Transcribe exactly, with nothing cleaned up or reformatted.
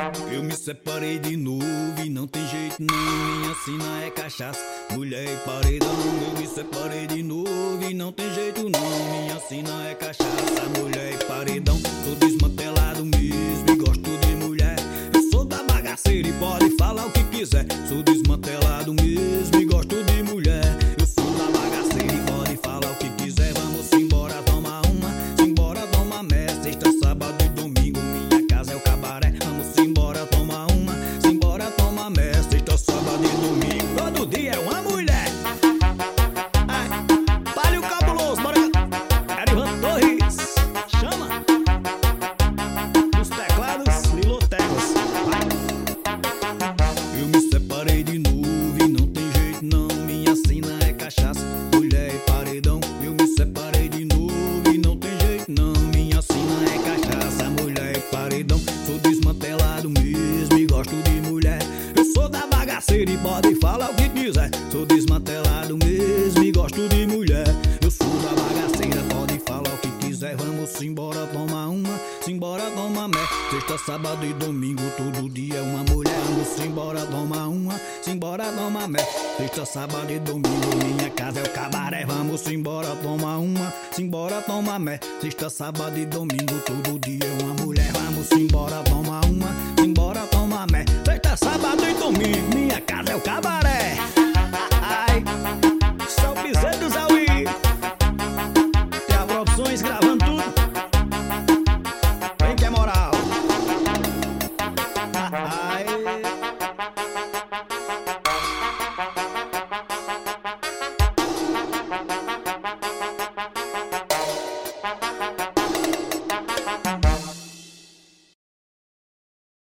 Eu me separei de novo e não tem jeito não, minha sina é cachaça, mulher e paredão. Eu me separei de novo e não tem jeito não, minha sina é cachaça, mulher e paredão. Tô desmantelado mesmo e gosto de mulher. Eu sou da bagaceira e pode falar o que quiser. Sou desmantelado mesmo e gosto de mulher. Eu sou da bagaceira e pode falar o que quiser. Vamos embora tomar uma, simbora tomar mé. Sexta, sábado e domingo, minha casa é o cabaré. Vamos embora tomar uma, simbora tomar mé. Sexta, sábado e domingo, todo dia é uma mulher. Ai, Palio Cabuloso, bora. Erivan Torres, chama. Os teclados, Lilotecos. Eu me separei de novo e não tem jeito não, minha sina é cachaça, mulher e paredão. Eu me separei de novo e não tem jeito não, minha sina é cachaça, mulher e paredão. Sou desmantelado mesmo e gosto de mulher. Eu sou da bagaceira e pode falar o que quiser. Sou desmantelado mesmo e gosto de mulher. Eu sou da bagaceira, pode falar o que quiser. Vamos embora tomar uma, simbora tomar mé. Sexta, sábado e domingo, todo dia é uma mulher. Vamos embora tomar uma, simbora tomar mé. Sexta, sábado e domingo, minha casa é o cabaré. Vamos embora tomar uma, simbora tomar mé. Sexta, sábado e domingo, todo dia é uma mulher. Vamos embora tomar uma,